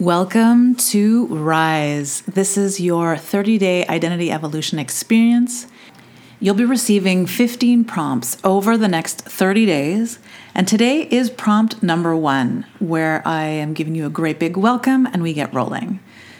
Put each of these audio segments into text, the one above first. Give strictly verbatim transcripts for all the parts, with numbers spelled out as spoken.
Welcome to Rise. This is your thirty-day identity evolution experience. You'll be receiving fifteen prompts over the next thirty days, and today is prompt number one, where I am giving you a great big welcome and we get rolling.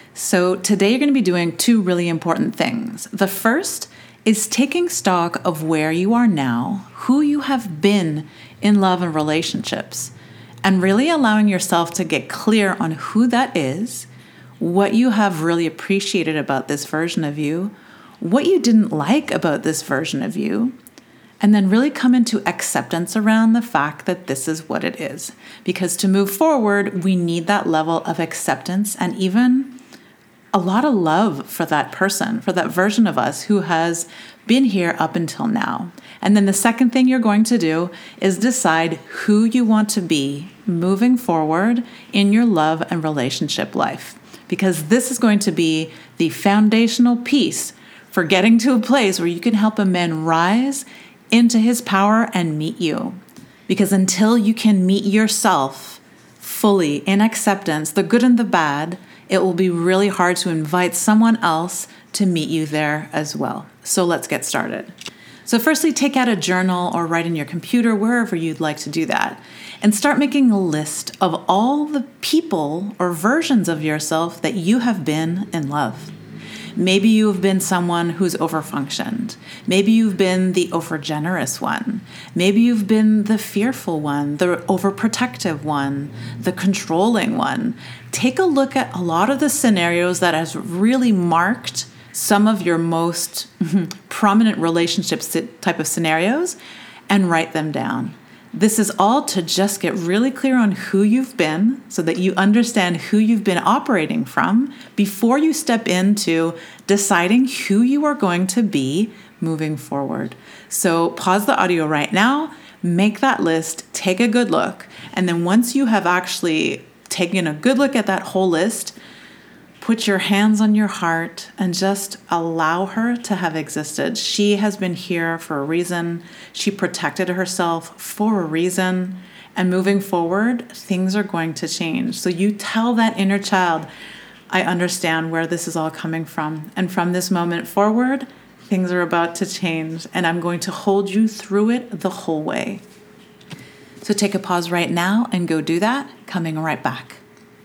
So today you're going to be doing two really important things. The first is taking stock of where you are now, who you have been in love and relationships, and really allowing yourself to get clear on who that is, what you have really appreciated about this version of you, what you didn't like about this version of you, and then really come into acceptance around the fact that this is what it is. Because to move forward, we need that level of acceptance and even a lot of love for that person, for that version of us who has been here up until now. And then the second thing you're going to do is decide who you want to be moving forward in your love and relationship life. Because this is going to be the foundational piece for getting to a place where you can help a man rise into his power and meet you. Because until you can meet yourself fully in acceptance, the good and the bad, it will be really hard to invite someone else to meet you there as well. So let's get started. So firstly, take out a journal or write in your computer, wherever you'd like to do that, and start making a list of all the people or versions of yourself that you have been in love. Maybe you've been someone who's overfunctioned. Maybe you've been the overgenerous one. Maybe you've been the fearful one, the overprotective one, the controlling one. Take a look at a lot of the scenarios that has really marked some of your most prominent relationships type of scenarios and write them down. This is all to just get really clear on who you've been so that you understand who you've been operating from before you step into deciding who you are going to be moving forward. So pause the audio right now, make that list, take a good look, and then once you have actually taken a good look at that whole list, put your hands on your heart and just allow her to have existed. She has been here for a reason. She protected herself for a reason. And moving forward, things are going to change. So you tell that inner child, I understand where this is all coming from. And from this moment forward, things are about to change. And I'm going to hold you through it the whole way. So take a pause right now and go do that. Coming right back.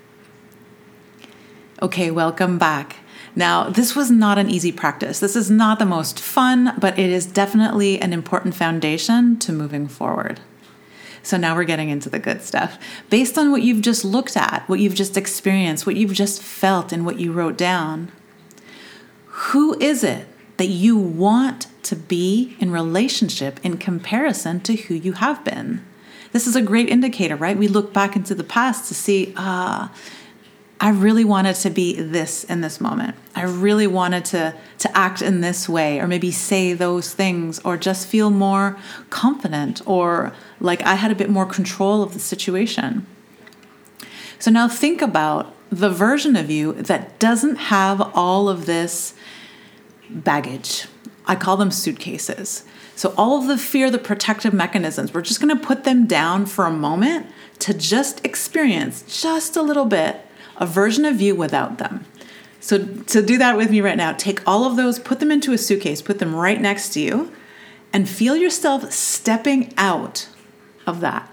Okay, welcome back. Now, this was not an easy practice. This is not the most fun, but it is definitely an important foundation to moving forward. So now we're getting into the good stuff. Based on what you've just looked at, what you've just experienced, what you've just felt, and what you wrote down, who is it that you want to be in relationship in comparison to who you have been? This is a great indicator, right? We look back into the past to see, ah, I really wanted to be this in this moment. I really wanted to, to act in this way, or maybe say those things, or just feel more confident, or like I had a bit more control of the situation. So now think about the version of you that doesn't have all of this baggage. I call them suitcases. So all of the fear, the protective mechanisms, we're just going to put them down for a moment to just experience just a little bit a version of you without them. So to do that with me right now, take all of those, put them into a suitcase, put them right next to you, and feel yourself stepping out of that.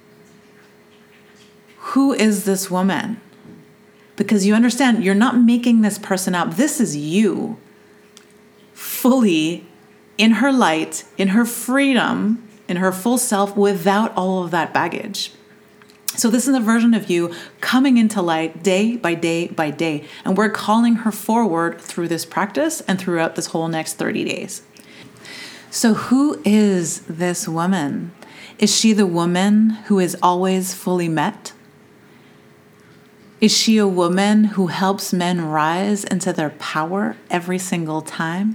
Who is this woman? Because you understand, you're not making this person up. This is you, fully in her light, in her freedom, in her full self, without all of that baggage. So this is a version of you coming into light day by day by day. And we're calling her forward through this practice and throughout this whole next thirty days. So who is this woman? Is she the woman who is always fully met? Is she a woman who helps men rise into their power every single time?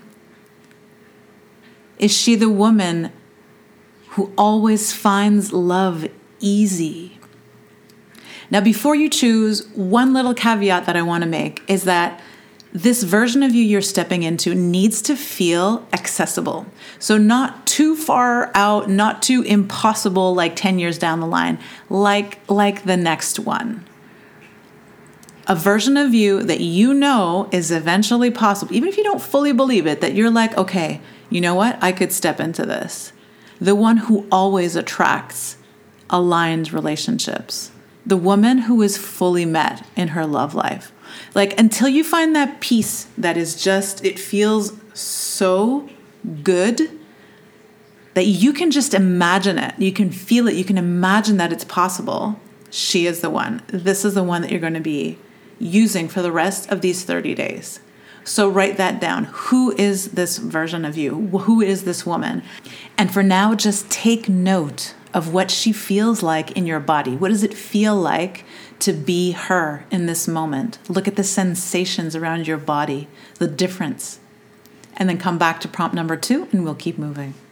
Is she the woman who always finds love easy? Now, before you choose, one little caveat that I want to make is that this version of you you're stepping into needs to feel accessible. So not too far out, not too impossible like ten years down the line, like, like the next one. A version of you that you know is eventually possible, even if you don't fully believe it, that you're like, okay, you know what? I could step into this. The one who always attracts aligned relationships. The woman who is fully met in her love life. Like, until you find that peace that is just, it feels so good that you can just imagine it. You can feel it. You can imagine that it's possible. She is the one. This is the one that you're going to be using for the rest of these thirty days. So write that down. Who is this version of you? Who is this woman? And for now, just take note of what she feels like in your body. What does it feel like to be her in this moment? Look at the sensations around your body, the difference. And then come back to prompt number two, and we'll keep moving.